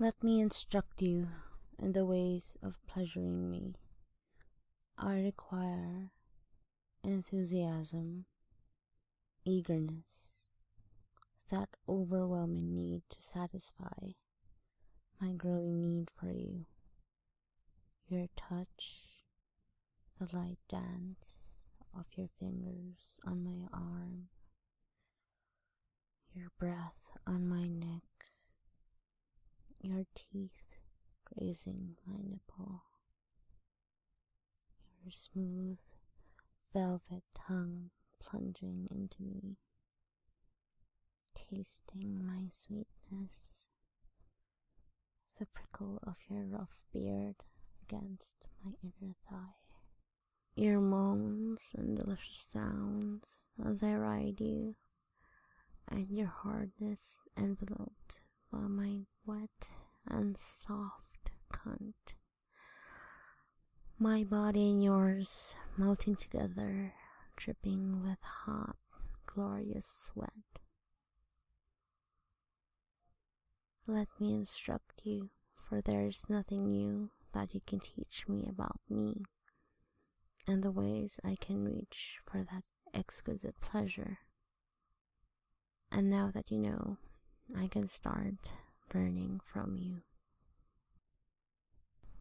Let me instruct you in the ways of pleasuring me. I require enthusiasm, eagerness, that overwhelming need to satisfy my growing need for you. Your touch, the light dance of your fingers on my arm, your breath on my neck, your teeth grazing my nipple, your smooth velvet tongue plunging into me, tasting my sweetness, the prickle of your rough beard against my inner thigh, your moans and delicious sounds as I ride you, and your hardness enveloped by my wet and soft cunt. My body and yours melting together, dripping with hot, glorious sweat. Let me instruct you, for there is nothing new that you can teach me about me, and the ways I can reach for that exquisite pleasure. And now that you know, I can start learning from you.